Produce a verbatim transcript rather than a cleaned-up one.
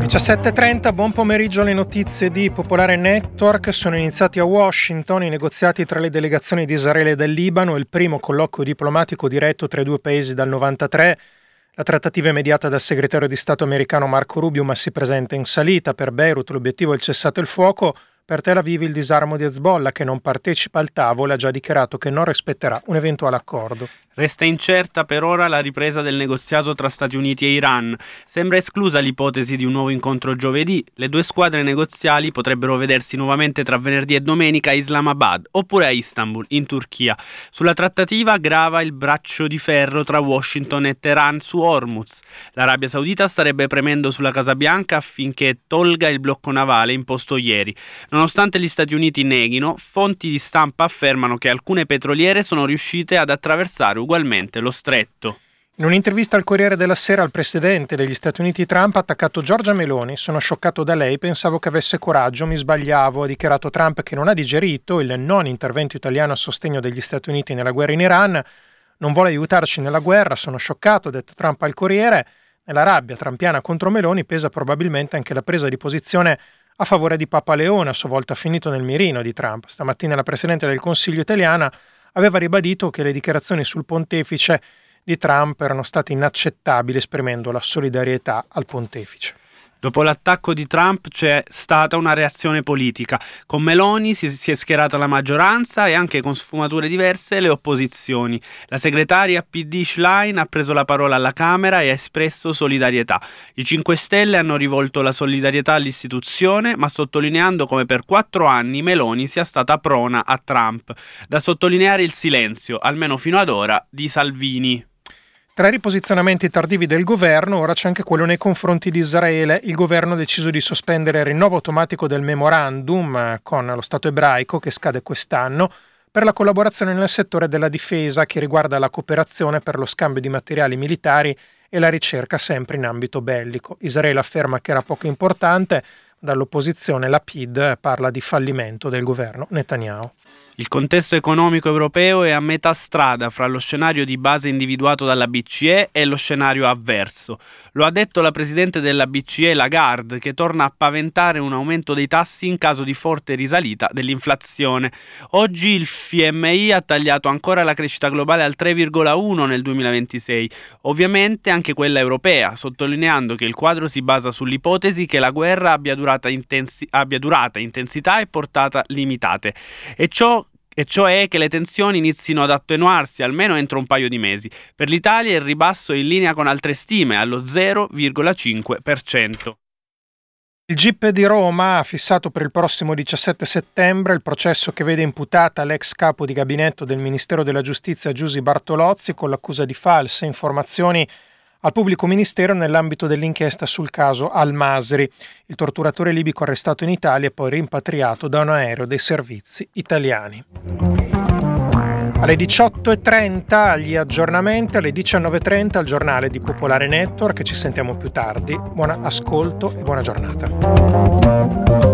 diciassette e trenta, buon pomeriggio. Le notizie di Popolare Network. Sono iniziati a Washington i negoziati tra le delegazioni di Israele e del Libano, il primo colloquio diplomatico diretto tra i due paesi dal novantatré. La trattativa è mediata dal segretario di Stato americano Marco Rubio, ma si presenta in salita. Per Beirut l'obiettivo è il cessate il fuoco, per Tel Aviv il disarmo di Hezbollah, che non partecipa al tavolo, ha già dichiarato che non rispetterà un eventuale accordo. Resta incerta per ora la ripresa del negoziato tra Stati Uniti e Iran. Sembra esclusa l'ipotesi di un nuovo incontro giovedì. Le due squadre negoziali potrebbero vedersi nuovamente tra venerdì e domenica a Islamabad oppure a Istanbul, in Turchia. Sulla trattativa grava il braccio di ferro tra Washington e Teheran su Hormuz. L'Arabia Saudita starebbe premendo sulla Casa Bianca affinché tolga il blocco navale imposto ieri. Nonostante gli Stati Uniti neghino, fonti di stampa affermano che alcune petroliere sono riuscite ad attraversare ugualmente lo stretto. In un'intervista al Corriere della Sera, il presidente degli Stati Uniti Trump ha attaccato Giorgia Meloni. Sono scioccato da lei, pensavo che avesse coraggio, mi sbagliavo, ha dichiarato Trump, che non ha digerito il non intervento italiano a sostegno degli Stati Uniti nella guerra in Iran. Non vuole aiutarci nella guerra, sono scioccato, ha detto Trump al Corriere. Nella rabbia trampiana contro Meloni pesa probabilmente anche la presa di posizione a favore di Papa Leone, a sua volta finito nel mirino di Trump. Stamattina la Presidente del Consiglio italiana aveva ribadito che le dichiarazioni sul pontefice di Trump erano state inaccettabili, esprimendo la solidarietà al pontefice. Dopo l'attacco di Trump c'è stata una reazione politica. Con Meloni si, si è schierata la maggioranza e anche con sfumature diverse le opposizioni. La segretaria P D Schlein ha preso la parola alla Camera e ha espresso solidarietà. I cinque Stelle hanno rivolto la solidarietà all'istituzione, ma sottolineando come per quattro anni Meloni sia stata prona a Trump. Da sottolineare il silenzio, almeno fino ad ora, di Salvini. Tra i riposizionamenti tardivi del governo, ora c'è anche quello nei confronti di Israele. Il governo ha deciso di sospendere il rinnovo automatico del memorandum con lo Stato ebraico, che scade quest'anno, per la collaborazione nel settore della difesa, che riguarda la cooperazione per lo scambio di materiali militari e la ricerca sempre in ambito bellico. Israele afferma che era poco importante, dall'opposizione Lapid parla di fallimento del governo Netanyahu. Il contesto economico europeo è a metà strada fra lo scenario di base individuato dalla B C E e lo scenario avverso. Lo ha detto la presidente della B C E Lagarde, che torna a paventare un aumento dei tassi in caso di forte risalita dell'inflazione. Oggi il F M I ha tagliato ancora la crescita globale al tre virgola uno nel duemilaventisei, ovviamente anche quella europea, sottolineando che il quadro si basa sull'ipotesi che la guerra abbia durata, intensi- abbia durata, intensità e portata limitate. E ciò E cioè che le tensioni inizino ad attenuarsi almeno entro un paio di mesi. Per l'Italia il ribasso è in linea con altre stime, allo zero virgola cinque per cento. Il G I P di Roma ha fissato per il prossimo diciassette settembre il processo che vede imputata l'ex capo di gabinetto del Ministero della Giustizia Giusy Bartolozzi con l'accusa di false informazioni al pubblico ministero nell'ambito dell'inchiesta sul caso Al-Masri, il torturatore libico arrestato in Italia e poi rimpatriato da un aereo dei servizi italiani. Alle diciotto e trenta gli aggiornamenti, alle diciannove e trenta il giornale di Popolare Network. Ci sentiamo più tardi. Buon ascolto e buona giornata.